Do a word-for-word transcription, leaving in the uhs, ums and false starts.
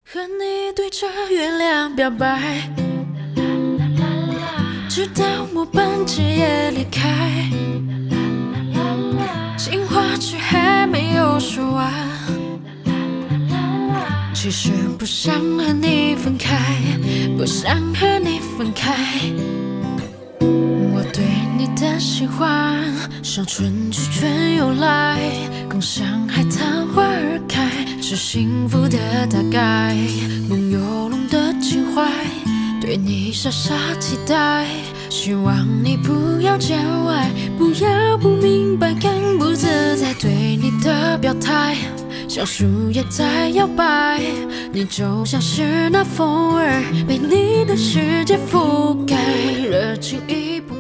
和你对着月亮表白，直到末班机也离开，情话却还没有说完。其实不想和你分开，不想和你分开。我对你的喜欢，像春去春又来，更像海棠花儿开，是幸福的大概。梦有龙的情怀，对你傻傻期待，希望你不要见外，不要不明白，看不自在对你的表态，像树叶在摇摆，你就像是那风儿，被你的世界覆盖，热情已不